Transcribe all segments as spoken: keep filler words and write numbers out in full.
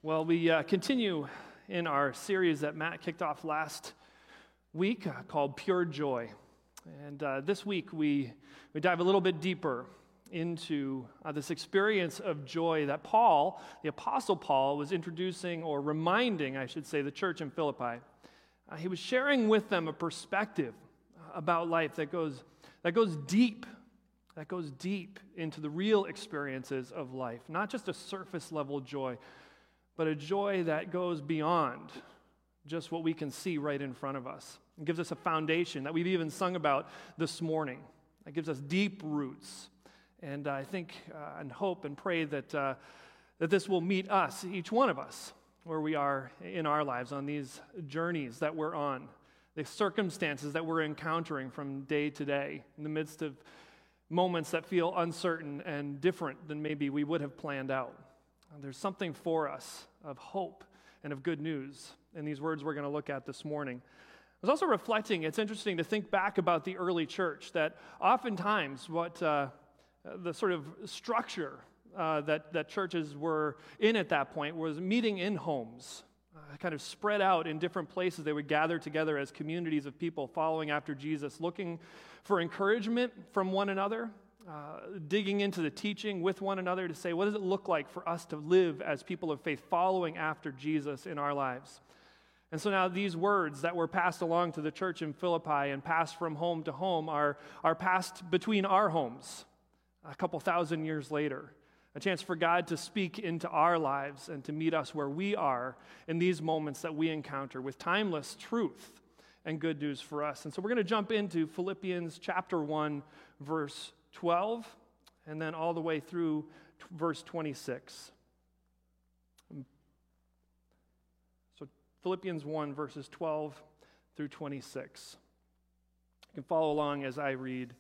Well, we uh, continue in our series that Matt kicked off last week uh, called Pure Joy. And uh, this week we, we dive a little bit deeper into uh, this experience of joy that Paul, the Apostle Paul, was introducing or reminding, I should say, the church in Philippi. Uh, he was sharing with them a perspective about life that goes, that goes deep, that goes deep into the real experiences of life, not just a surface level joy, but a joy that goes beyond just what we can see right in front of us. It gives us a foundation that we've even sung about this morning. It gives us deep roots. And I think uh, and hope and pray that, uh, that this will meet us, each one of us, where we are in our lives on these journeys that we're on, the circumstances that we're encountering from day to day, in the midst of moments that feel uncertain and different than maybe we would have planned out. There's something for us of hope and of good news in these words we're going to look at this morning. I was also reflecting, it's interesting to think back about the early church, that oftentimes what uh, the sort of structure uh, that, that churches were in at that point was meeting in homes, uh, kind of spread out in different places. They would gather together as communities of people following after Jesus, looking for encouragement from one another, Uh, digging into the teaching with one another to say, what does it look like for us to live as people of faith following after Jesus in our lives? And so now these words that were passed along to the church in Philippi and passed from home to home are, are passed between our homes a couple thousand years later. A chance for God to speak into our lives and to meet us where we are in these moments that we encounter with timeless truth and good news for us. And so we're going to jump into Philippians chapter one, verse twelve, and then all the way through t- verse twenty-six. So Philippians one, verses twelve through twenty-six. You can follow along as I read.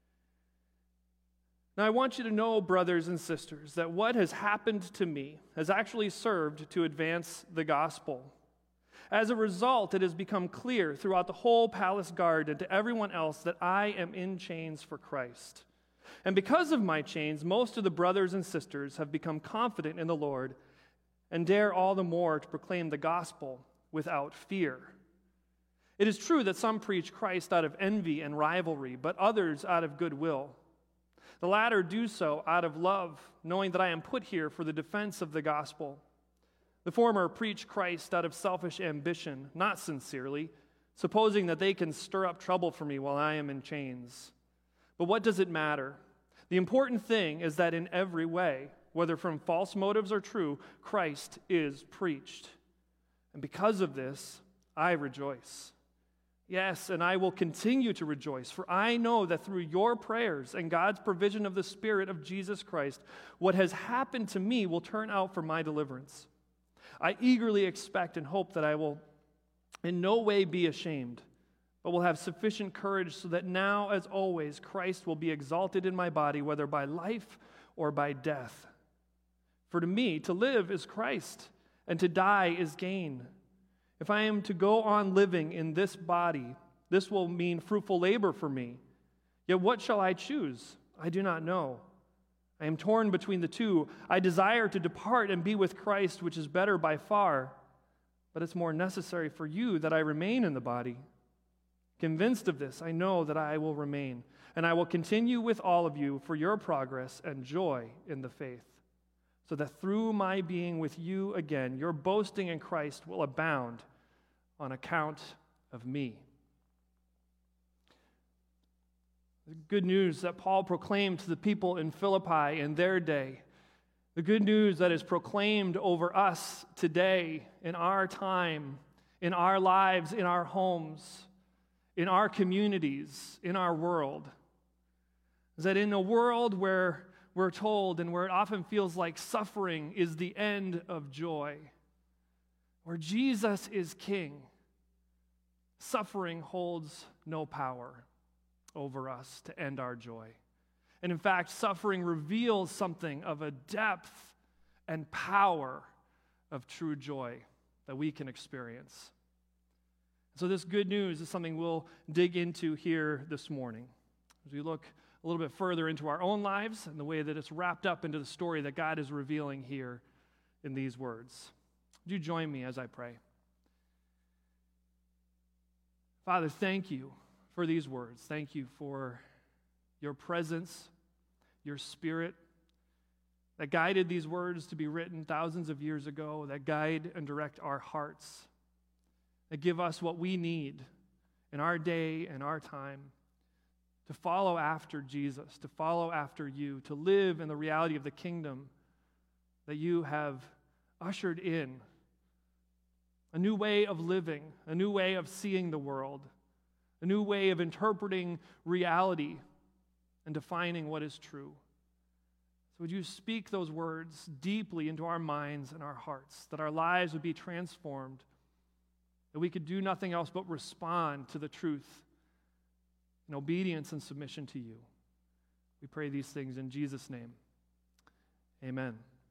Now I want you to know, brothers and sisters, that what has happened to me has actually served to advance the gospel. As a result, it has become clear throughout the whole palace guard and to everyone else that I am in chains for Christ. And because of my chains, most of the brothers and sisters have become confident in the Lord and dare all the more to proclaim the gospel without fear. It is true that some preach Christ out of envy and rivalry, but others out of goodwill. The latter do so out of love, knowing that I am put here for the defense of the gospel. The former preach Christ out of selfish ambition, not sincerely, supposing that they can stir up trouble for me while I am in chains. But what does it matter? The important thing is that in every way, whether from false motives or true, Christ is preached. And because of this, I rejoice. Yes, and I will continue to rejoice, for I know that through your prayers and God's provision of the Spirit of Jesus Christ, what has happened to me will turn out for my deliverance. I eagerly expect and hope that I will in no way be ashamed, but will have sufficient courage so that now, as always, Christ will be exalted in my body, whether by life or by death. For to me, to live is Christ, and to die is gain. If I am to go on living in this body, this will mean fruitful labor for me. Yet what shall I choose? I do not know. I am torn between the two. I desire to depart and be with Christ, which is better by far, but it's more necessary for you that I remain in the body. Convinced of this, I know that I will remain, and I will continue with all of you for your progress and joy in the faith, so that through my being with you again, your boasting in Christ will abound on account of me. The good news that Paul proclaimed to the people in Philippi in their day, the good news that is proclaimed over us today, in our time, in our lives, in our homes, in our communities, in our world, is that in a world where we're told and where it often feels like suffering is the end of joy, where Jesus is king, suffering holds no power over us to end our joy. And in fact, suffering reveals something of a depth and power of true joy that we can experience. So this good news is something we'll dig into here this morning as we look a little bit further into our own lives and the way that it's wrapped up into the story that God is revealing here in these words. Would you join me as I pray? Father, thank you for these words. Thank you for your presence, your Spirit that guided these words to be written thousands of years ago, that guide and direct our hearts, that give us what we need in our day and our time to follow after Jesus, to follow after you, to live in the reality of the kingdom that you have ushered in. A new way of living, a new way of seeing the world, a new way of interpreting reality and defining what is true. So would you speak those words deeply into our minds and our hearts, that our lives would be transformed, that we could do nothing else but respond to the truth in obedience and submission to you. We pray these things in Jesus' name. Amen.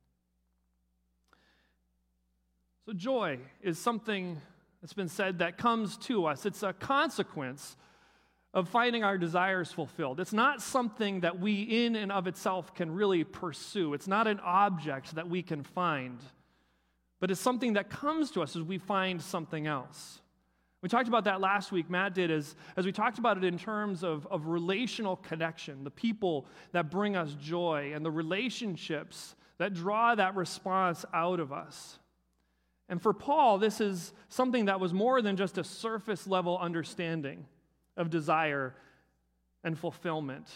So joy is something that's been said that comes to us. It's a consequence of finding our desires fulfilled. It's not something that we in and of itself can really pursue. It's not an object that we can find, but it's something that comes to us as we find something else. We talked about that last week, Matt did, as, as we talked about it in terms of, of relational connection, the people that bring us joy and the relationships that draw that response out of us. And for Paul, this is something that was more than just a surface level understanding of desire and fulfillment.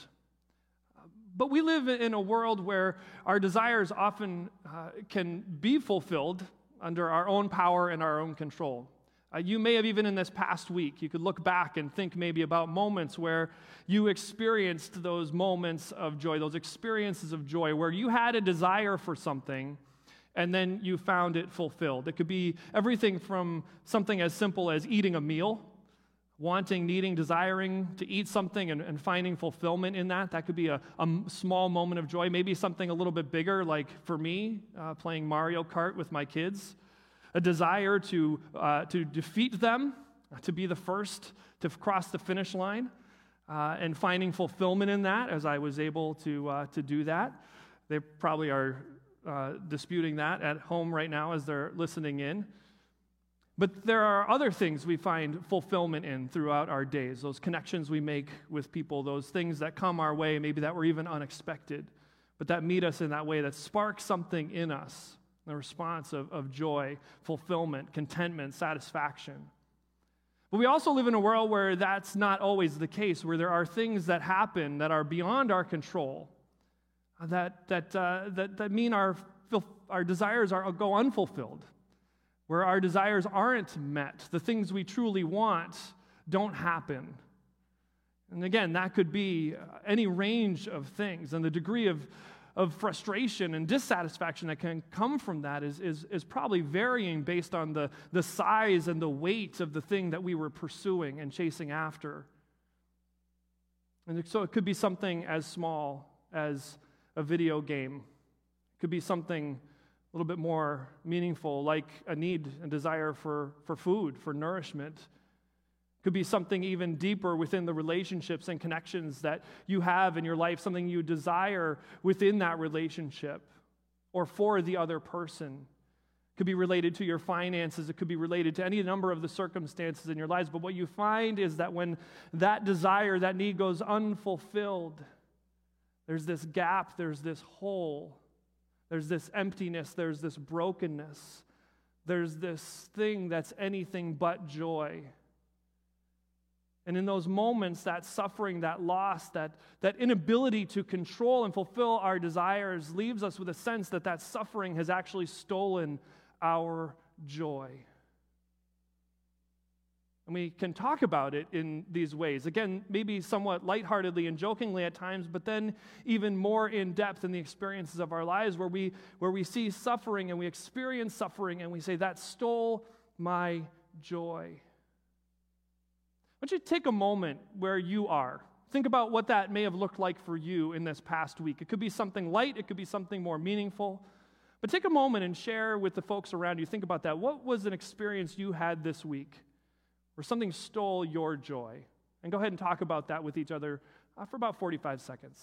But we live in a world where our desires often uh, can be fulfilled under our own power and our own control. Uh, you may have, even in this past week, you could look back and think maybe about moments where you experienced those moments of joy, those experiences of joy, where you had a desire for something and then you found it fulfilled. It could be everything from something as simple as eating a meal, wanting, needing, desiring to eat something and, and finding fulfillment in that. That could be a, a small moment of joy. Maybe something a little bit bigger, like for me, uh, playing Mario Kart with my kids. A desire to, uh, to defeat them, to be the first to cross the finish line, uh, and finding fulfillment in that as I was able to, uh, to do that. They probably are uh, disputing that at home right now as they're listening in. But there are other things we find fulfillment in throughout our days, those connections we make with people, those things that come our way, maybe that were even unexpected, but that meet us in that way, that spark something in us, the response of, of joy, fulfillment, contentment, satisfaction. But we also live in a world where that's not always the case, where there are things that happen that are beyond our control, that, that, uh, that, that mean our, our desires are, go unfulfilled, where our desires aren't met, the things we truly want don't happen. And again, that could be any range of things, and the degree of, of frustration and dissatisfaction that can come from that is, is, is probably varying based on the, the size and the weight of the thing that we were pursuing and chasing after. And so it could be something as small as a video game. It could be something a little bit more meaningful, like a need and desire for, for food, for nourishment. It could be something even deeper within the relationships and connections that you have in your life, something you desire within that relationship or for the other person. It could be related to your finances. It could be related to any number of the circumstances in your lives. But what you find is that when that desire, that need goes unfulfilled, there's this gap, there's this hole. There's this emptiness, there's this brokenness, there's this thing that's anything but joy. And in those moments, that suffering, that loss, that, that inability to control and fulfill our desires leaves us with a sense that that suffering has actually stolen our joy. And we can talk about it in these ways. Again, maybe somewhat lightheartedly and jokingly at times, but then even more in depth in the experiences of our lives where we, where we see suffering and we experience suffering and we say, that stole my joy. Why don't you take a moment where you are. Think about what that may have looked like for you in this past week. It could be something light, it could be something more meaningful. But take a moment and share with the folks around you. Think about that. What was an experience you had this week where something stole your joy? And go ahead and talk about that with each other uh, for about forty-five seconds.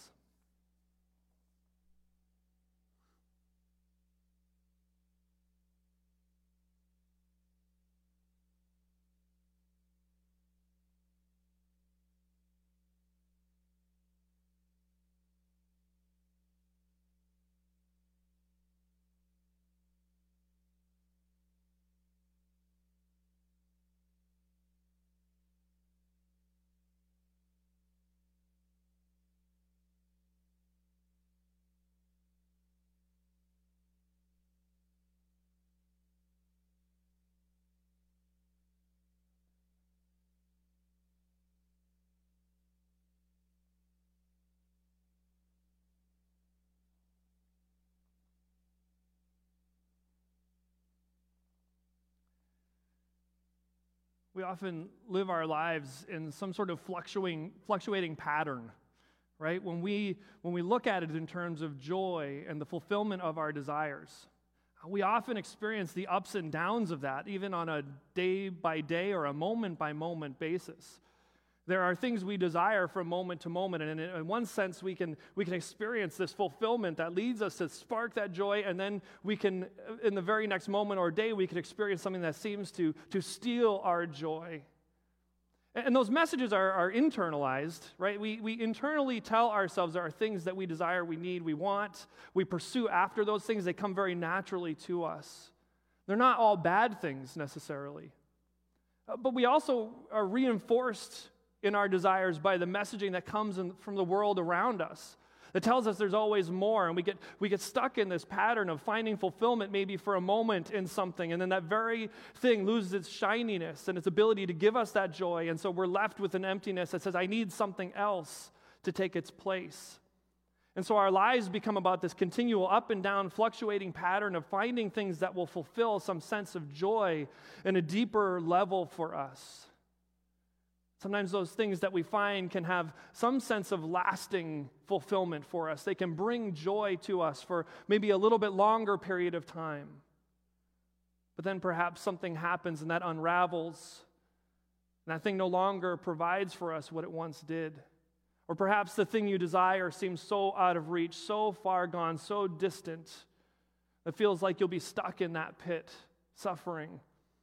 We often live our lives in some sort of fluctuating, fluctuating pattern, right? When we, when we look at it in terms of joy and the fulfillment of our desires, we often experience the ups and downs of that, even on a day-by-day or a moment-by-moment basis. There are things we desire from moment to moment, and in, in one sense, we can we can experience this fulfillment that leads us to spark that joy, and then we can, in the very next moment or day, we can experience something that seems to, to steal our joy. And, and those messages are, are internalized, right? We, we internally tell ourselves there are things that we desire, we need, we want, we pursue after those things. They come very naturally to us. They're not all bad things necessarily. Uh, but we also are reinforced in our desires by the messaging that comes in, from the world around us that tells us there's always more, and we get we get stuck in this pattern of finding fulfillment maybe for a moment in something, and then that very thing loses its shininess and its ability to give us that joy, and so we're left with an emptiness that says, I need something else to take its place. And so our lives become about this continual up and down fluctuating pattern of finding things that will fulfill some sense of joy in a deeper level for us. Sometimes those things that we find can have some sense of lasting fulfillment for us. They can bring joy to us for maybe a little bit longer period of time. But then perhaps something happens and that unravels, and that thing no longer provides for us what it once did. Or perhaps the thing you desire seems so out of reach, so far gone, so distant, it feels like you'll be stuck in that pit, suffering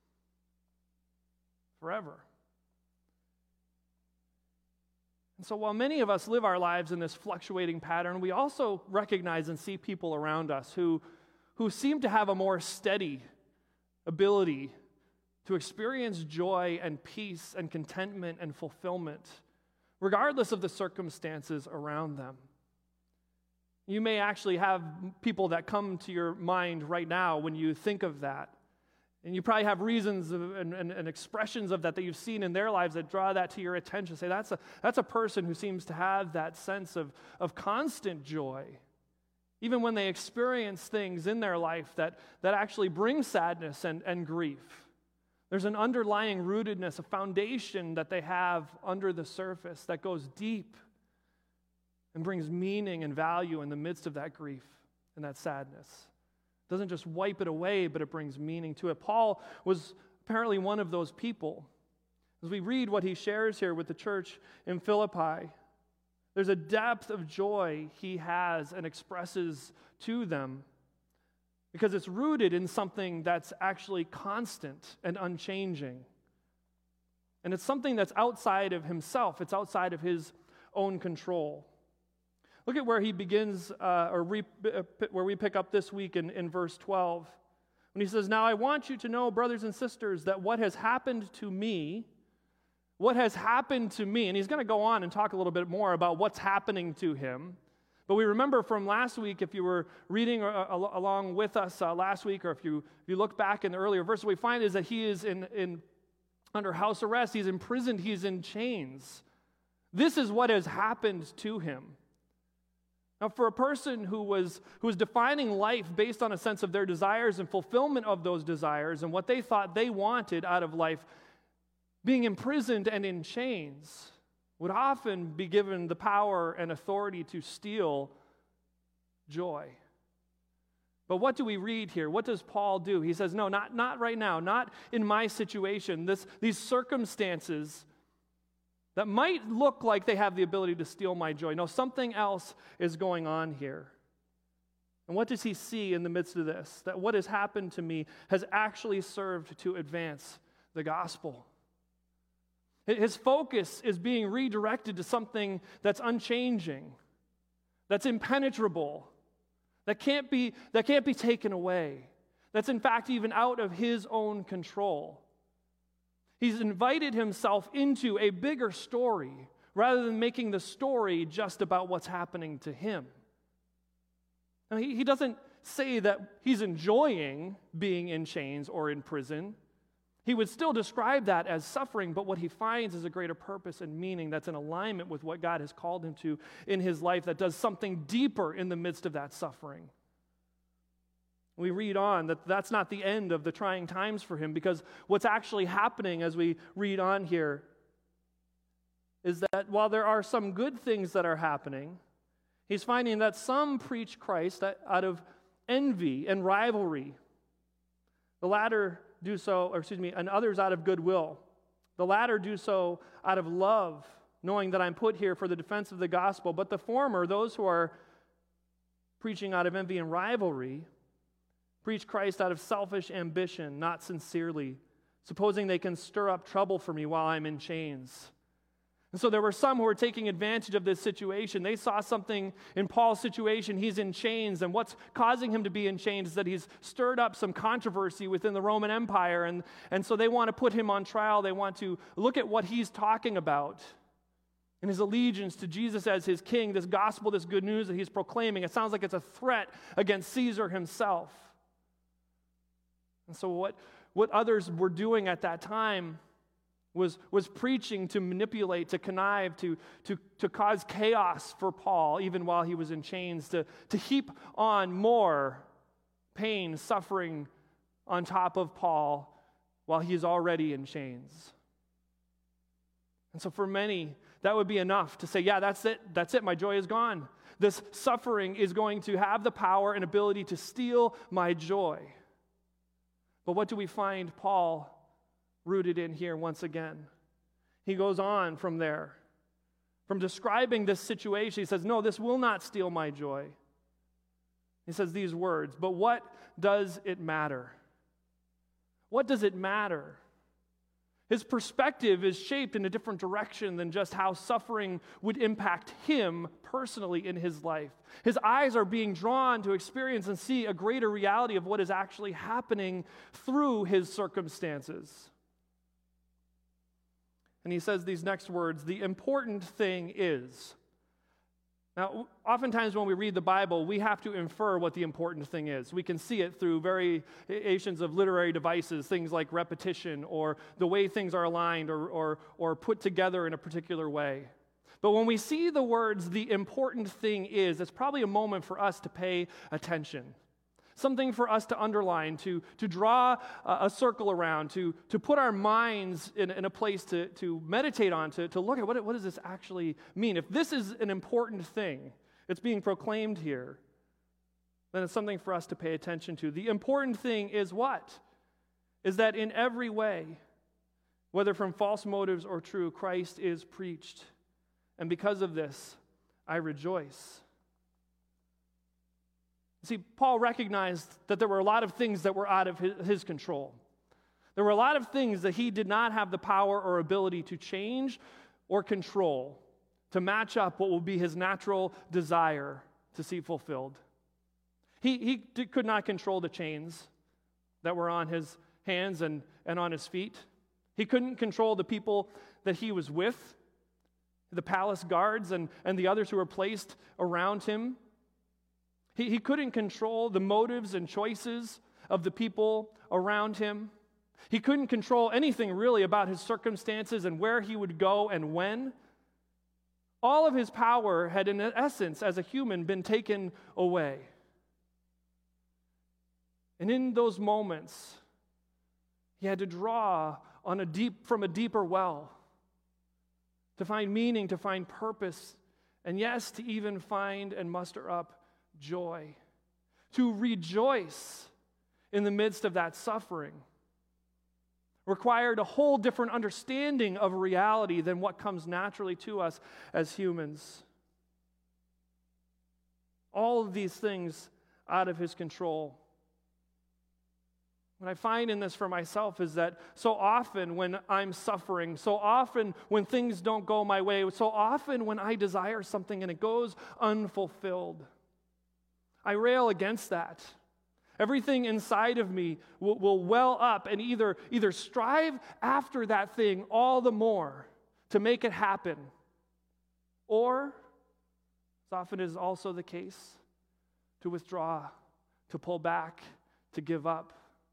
forever. And so while many of us live our lives in this fluctuating pattern, we also recognize and see people around us who, who seem to have a more steady ability to experience joy and peace and contentment and fulfillment, regardless of the circumstances around them. You may actually have people that come to your mind right now when you think of that. And you probably have reasons of, and, and, and expressions of that that you've seen in their lives that draw that to your attention. Say, that's a, that's a person who seems to have that sense of, of constant joy, even when they experience things in their life that, that actually bring sadness and, and grief. There's an underlying rootedness, a foundation that they have under the surface that goes deep and brings meaning and value in the midst of that grief and that sadness. It doesn't just wipe it away, but it brings meaning to it. Paul was apparently one of those people. As we read what he shares here with the church in Philippi, there's a depth of joy he has and expresses to them because it's rooted in something that's actually constant and unchanging. And it's something that's outside of himself. It's outside of his own control. Look at where he begins, uh, or re, uh, where we pick up this week in, in verse twelve. When he says, now I want you to know, brothers and sisters, that what has happened to me, what has happened to me, and he's going to go on and talk a little bit more about what's happening to him. But we remember from last week, if you were reading uh, along with us uh, last week, or if you if you look back in the earlier verse, what we find is that he is in, in under house arrest, he's imprisoned, he's in chains. This is what has happened to him. Now, for a person who was, who was defining life based on a sense of their desires and fulfillment of those desires and what they thought they wanted out of life, being imprisoned and in chains would often be given the power and authority to steal joy. But what do we read here? What does Paul do? He says, no, not, not right now, not in my situation. This, these circumstances that might look like they have the ability to steal my joy. No, something else is going on here. And what does he see in the midst of this? That what has happened to me has actually served to advance the gospel. His focus is being redirected to something that's unchanging, that's impenetrable, that can't be, that can't be taken away, that's in fact even out of his own control. He's invited himself into a bigger story rather than making the story just about what's happening to him. Now, he, he doesn't say that he's enjoying being in chains or in prison. He would still describe that as suffering, but what he finds is a greater purpose and meaning that's in alignment with what God has called him to in his life that does something deeper in the midst of that suffering. We read on that that's not the end of the trying times for him, because what's actually happening as we read on here is that while there are some good things that are happening, he's finding that some preach Christ out of envy and rivalry. The latter do so, or excuse me, and others out of goodwill. The latter do so out of love, knowing that I'm put here for the defense of the gospel. But the former, those who are preaching out of envy and rivalry, preach Christ out of selfish ambition, not sincerely, supposing they can stir up trouble for me while I'm in chains. And so there were some who were taking advantage of this situation. They saw something in Paul's situation. He's in chains, and what's causing him to be in chains is that he's stirred up some controversy within the Roman Empire, and, and so they want to put him on trial. They want to look at what he's talking about and his allegiance to Jesus as his king, this gospel, this good news that he's proclaiming. It sounds like it's a threat against Caesar himself. And so what, what others were doing at that time was, was preaching to manipulate, to connive, to, to, to cause chaos for Paul, even while he was in chains, to, to heap on more pain, suffering on top of Paul while he's already in chains. And so for many, that would be enough to say, yeah, that's it, that's it, my joy is gone. This suffering is going to have the power and ability to steal my joy. But what do we find Paul rooted in here once again? He goes on from there. From describing this situation, he says, no, this will not steal my joy. He says these words, but what does it matter? What does it matter? His perspective is shaped in a different direction than just how suffering would impact him personally in his life. His eyes are being drawn to experience and see a greater reality of what is actually happening through his circumstances. And he says these next words, the important thing is. Now, oftentimes when we read the Bible, we have to infer what the important thing is. We can see it through variations of literary devices, things like repetition or the way things are aligned or, or, or put together in a particular way. But when we see the words, the important thing is, it's probably a moment for us to pay attention. Something for us to underline, to, to draw a, a circle around, to, to put our minds in, in a place to, to meditate on, to, to look at what, what does this actually mean. If this is an important thing, it's being proclaimed here, then it's something for us to pay attention to. The important thing is what? Is that in every way, whether from false motives or true, Christ is preached. And because of this, I rejoice. See, Paul recognized that there were a lot of things that were out of his, his control. There were a lot of things that he did not have the power or ability to change or control to match up what will be his natural desire to see fulfilled. He, he did, could not control the chains that were on his hands and, and on his feet. He couldn't control the people that he was with, the palace guards and, and the others who were placed around him. He, he couldn't control the motives and choices of the people around him. He couldn't control anything really about his circumstances and where he would go and when. All of his power had, in essence, as a human, been taken away. And in those moments, he had to draw on a deep, from a deeper well to find meaning, to find purpose, and yes, to even find and muster up joy, to rejoice in the midst of that suffering, required a whole different understanding of reality than what comes naturally to us as humans. All of these things out of his control. What I find in this for myself is that so often when I'm suffering, so often when things don't go my way, so often when I desire something and it goes unfulfilled, I rail against that. Everything inside of me will, will well up and either, either strive after that thing all the more to make it happen, or, as often is also the case, to withdraw, to pull back, to give up.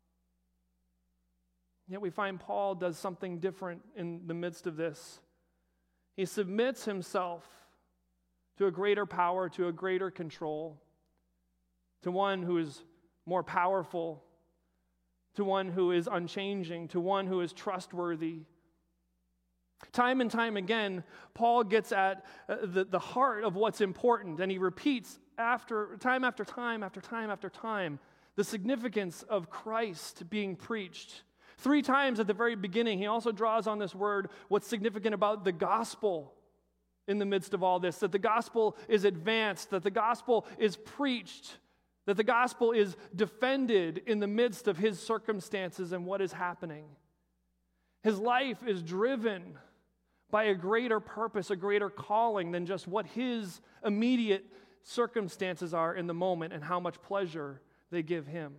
Yet we find Paul does something different in the midst of this. He submits himself to a greater power, to a greater control, to one who is more powerful, to one who is unchanging, to one who is trustworthy. Time and time again, Paul gets at uh, the, the heart of what's important, and he repeats after time after time after time after time the significance of Christ being preached. Three times at the very beginning, he also draws on this word, what's significant about the gospel in the midst of all this, that the gospel is advanced, that the gospel is preached, that the gospel is defended in the midst of his circumstances and what is happening. His life is driven by a greater purpose, a greater calling than just what his immediate circumstances are in the moment and how much pleasure they give him.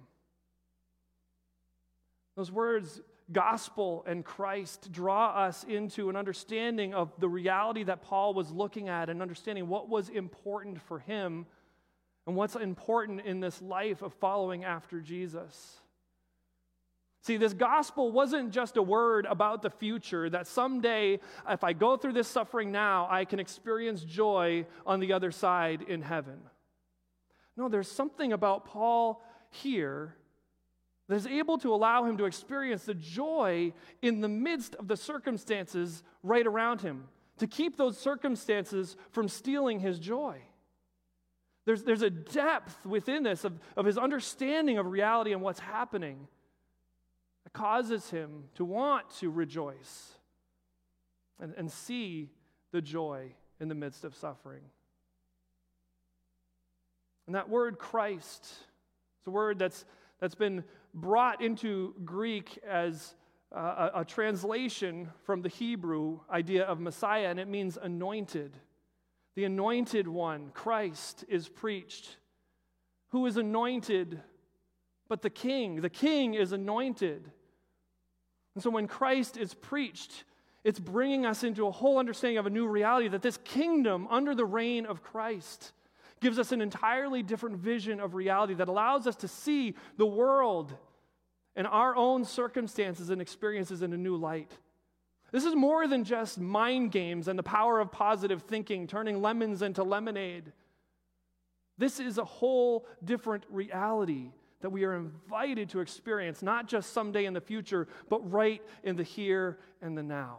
Those words, gospel and Christ, draw us into an understanding of the reality that Paul was looking at and understanding what was important for him and what's important in this life of following after Jesus. See, this gospel wasn't just a word about the future, that someday, if I go through this suffering now, I can experience joy on the other side in heaven. No, there's something about Paul here that is able to allow him to experience the joy in the midst of the circumstances right around him, to keep those circumstances from stealing his joy. There's, there's a depth within this of, of his understanding of reality and what's happening that causes him to want to rejoice and, and see the joy in the midst of suffering. And that word Christ is a word that's, that's been brought into Greek as uh, a, a translation from the Hebrew idea of Messiah, and it means anointed. The anointed one, Christ, is preached. Who is anointed but the king? The king is anointed. And so when Christ is preached, it's bringing us into a whole understanding of a new reality, that this kingdom under the reign of Christ gives us an entirely different vision of reality that allows us to see the world and our own circumstances and experiences in a new light. This is more than just mind games and the power of positive thinking, turning lemons into lemonade. This is a whole different reality that we are invited to experience, not just someday in the future, but right in the here and the now.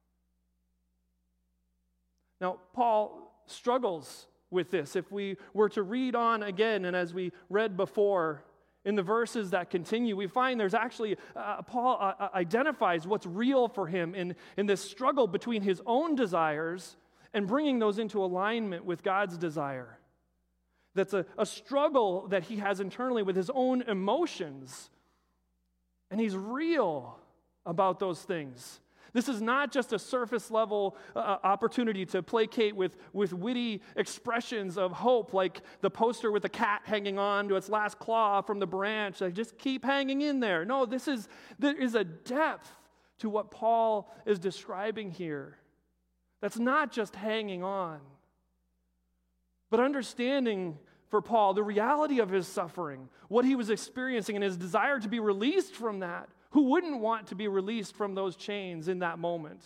Now, Paul struggles with this. If we were to read on again, and as we read before, in the verses that continue, we find there's actually, uh, Paul uh, identifies what's real for him in, in this struggle between his own desires and bringing those into alignment with God's desire. That's a, a struggle that he has internally with his own emotions, and he's real about those things. This is not just a surface level uh, opportunity to placate with, with witty expressions of hope, like the poster with the cat hanging on to its last claw from the branch. Like, just keep hanging in there. No, this is there is a depth to what Paul is describing here. That's not just hanging on, but understanding for Paul the reality of his suffering, what he was experiencing, and his desire to be released from that. Who wouldn't want to be released from those chains in that moment?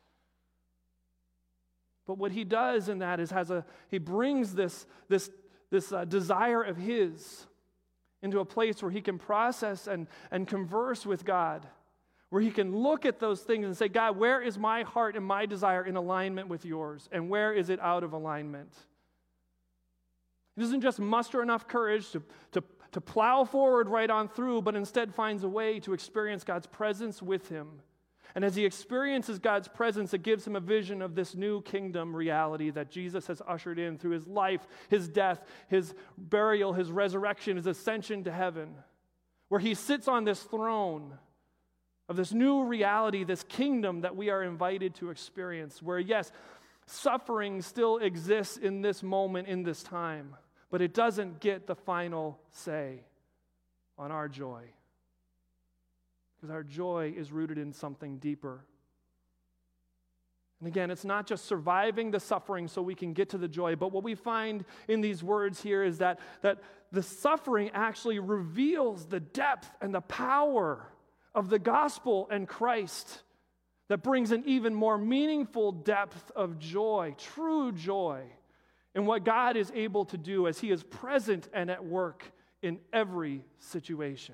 But what he does in that is has a he brings this, this, this uh, desire of his into a place where he can process and, and converse with God, where he can look at those things and say, God, where is my heart and my desire in alignment with yours? And where is it out of alignment? He doesn't just muster enough courage to, to to plow forward right on through, but instead finds a way to experience God's presence with him. And as he experiences God's presence, it gives him a vision of this new kingdom reality that Jesus has ushered in through his life, his death, his burial, his resurrection, his ascension to heaven, where he sits on this throne of this new reality, this kingdom that we are invited to experience, where, yes, suffering still exists in this moment, in this time, but it doesn't get the final say on our joy, because our joy is rooted in something deeper. And again, it's not just surviving the suffering so we can get to the joy, but what we find in these words here is that, that the suffering actually reveals the depth and the power of the gospel and Christ that brings an even more meaningful depth of joy, true joy, and what God is able to do as he is present and at work in every situation.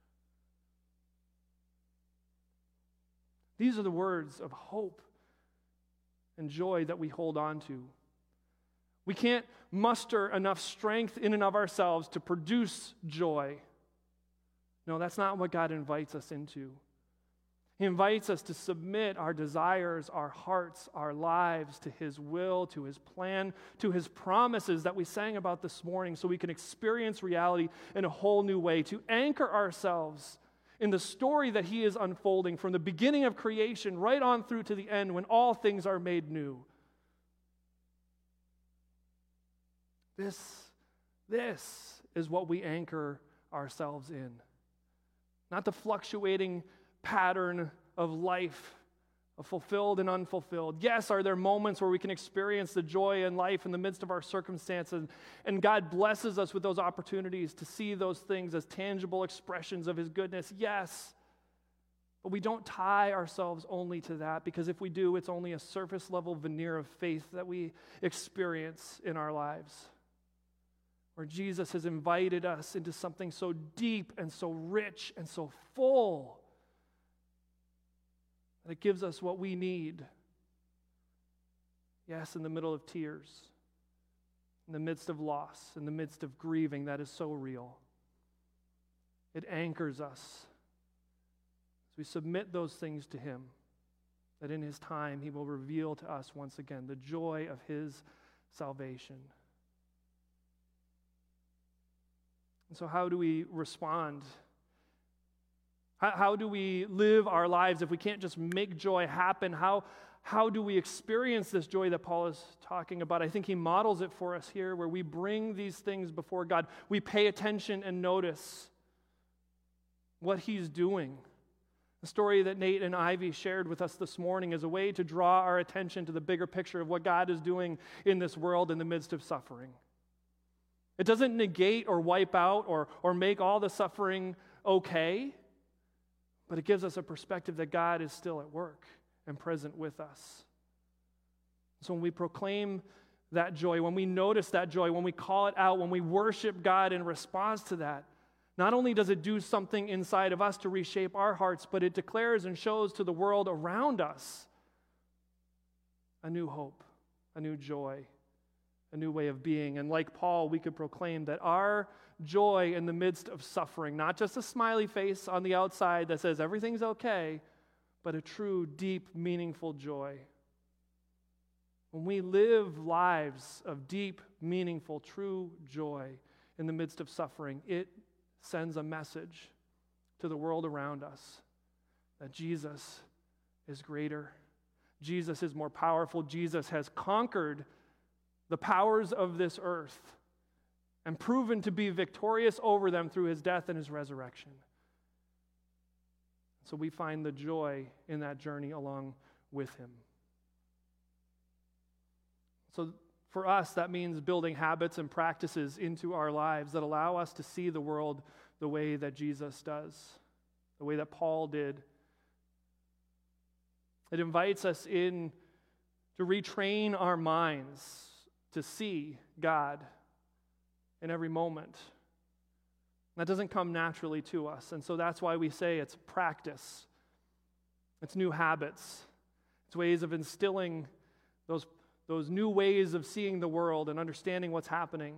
These are the words of hope and joy that we hold on to. We can't muster enough strength in and of ourselves to produce joy. No, that's not what God invites us into. He invites us to submit our desires, our hearts, our lives to His will, to His plan, to His promises that we sang about this morning so we can experience reality in a whole new way, to anchor ourselves in the story that He is unfolding from the beginning of creation right on through to the end when all things are made new. This, this is what we anchor ourselves in. Not the fluctuating pattern of life, of fulfilled and unfulfilled. Yes, are there moments where we can experience the joy in life in the midst of our circumstances, and God blesses us with those opportunities to see those things as tangible expressions of His goodness? Yes, but we don't tie ourselves only to that, because if we do, it's only a surface level veneer of faith that we experience in our lives, where Jesus has invited us into something so deep and so rich and so full that it gives us what we need. Yes, in the middle of tears, in the midst of loss, in the midst of grieving that is so real. It anchors us as we submit those things to Him, that in His time He will reveal to us once again the joy of His salvation. And so how do we respond? How, how do we live our lives if we can't just make joy happen? How, how do we experience this joy that Paul is talking about? I think he models it for us here, where we bring these things before God. We pay attention and notice what He's doing. The story that Nate and Ivy shared with us this morning is a way to draw our attention to the bigger picture of what God is doing in this world in the midst of suffering. It doesn't negate or wipe out or, or make all the suffering okay, but it gives us a perspective that God is still at work and present with us. So when we proclaim that joy, when we notice that joy, when we call it out, when we worship God in response to that, not only does it do something inside of us to reshape our hearts, but it declares and shows to the world around us a new hope, a new joy, a new way of being. And like Paul, we could proclaim that our joy in the midst of suffering, not just a smiley face on the outside that says everything's okay, but a true, deep, meaningful joy. When we live lives of deep, meaningful, true joy in the midst of suffering, it sends a message to the world around us that Jesus is greater. Jesus is more powerful. Jesus has conquered the powers of this earth and proven to be victorious over them through His death and His resurrection. So we find the joy in that journey along with Him. So for us, that means building habits and practices into our lives that allow us to see the world the way that Jesus does, the way that Paul did. It invites us in to retrain our minds to see God in every moment. That doesn't come naturally to us, and so that's why we say it's practice. It's new habits. It's ways of instilling those, those new ways of seeing the world and understanding what's happening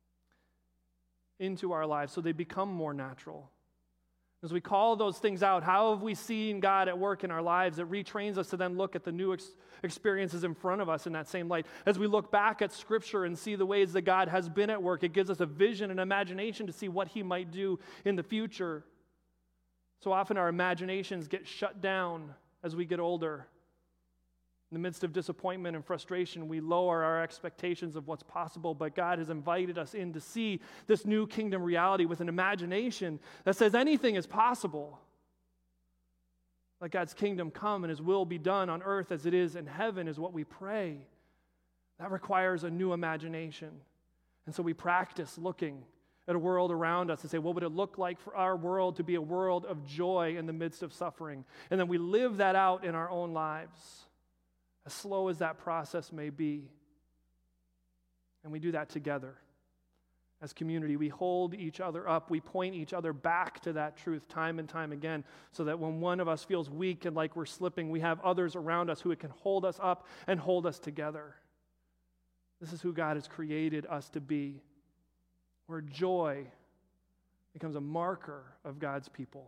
into our lives so they become more natural. As we call those things out, how have we seen God at work in our lives? It retrains us to then look at the new ex- experiences in front of us in that same light. As we look back at Scripture and see the ways that God has been at work, it gives us a vision and imagination to see what He might do in the future. So often our imaginations get shut down as we get older. In the midst of disappointment and frustration, we lower our expectations of what's possible, but God has invited us in to see this new kingdom reality with an imagination that says anything is possible. Let God's kingdom come and His will be done on earth as it is in heaven is what we pray. That requires a new imagination. And so we practice looking at a world around us and say, what would it look like for our world to be a world of joy in the midst of suffering? And then we live that out in our own lives, as slow as that process may be. And we do that together As community, we hold each other up. We point each other back to that truth time and time again, so that when one of us feels weak and like we're slipping, we have others around us who can hold us up and hold us together. This is who God has created us to be, where joy becomes a marker of God's people.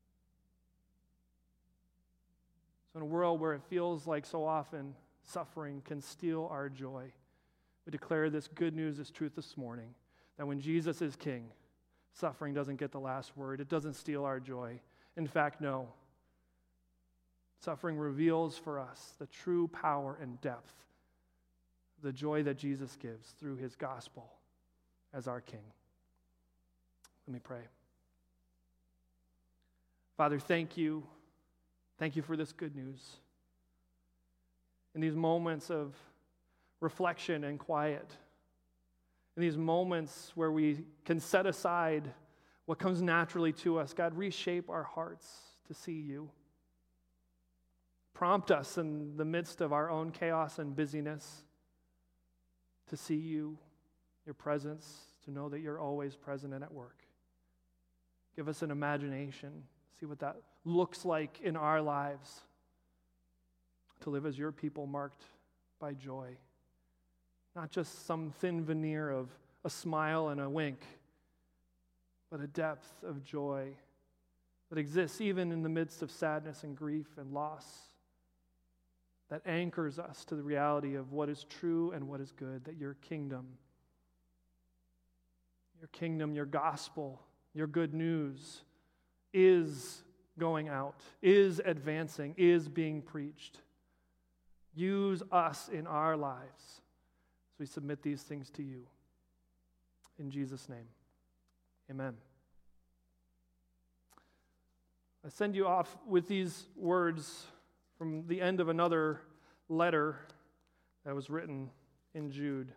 So in a world where it feels like so often suffering can steal our joy, we declare this good news, this truth this morning, that when Jesus is king, suffering doesn't get the last word. It doesn't steal our joy. In fact, no. Suffering reveals for us the true power and depth of the joy that Jesus gives through his gospel as our king. Let me pray. Father, thank you. Thank you for this good news. In these moments of reflection and quiet, in these moments where we can set aside what comes naturally to us, God, reshape our hearts to see you. Prompt us in the midst of our own chaos and busyness to see you, your presence, to know that you're always present and at work. Give us an imagination, see what that looks like in our lives, to live as your people marked by joy. Not just some thin veneer of a smile and a wink, but a depth of joy that exists even in the midst of sadness and grief and loss, that anchors us to the reality of what is true and what is good, that your kingdom, your kingdom, your gospel, your good news is going out, is advancing, is being preached. Use us in our lives. We submit these things to you. In Jesus' name, amen. I send you off with these words from the end of another letter that was written in Jude.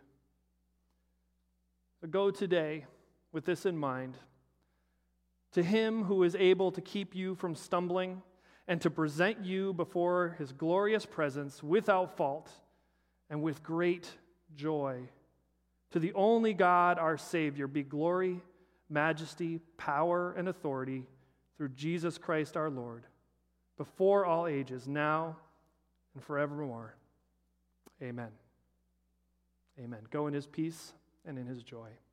So go today with this in mind. To him who is able to keep you from stumbling and to present you before his glorious presence without fault and with great joy. To the only God, our Savior, be glory, majesty, power, and authority through Jesus Christ our Lord, before all ages, now and forevermore. Amen. Amen. Go in his peace and in his joy.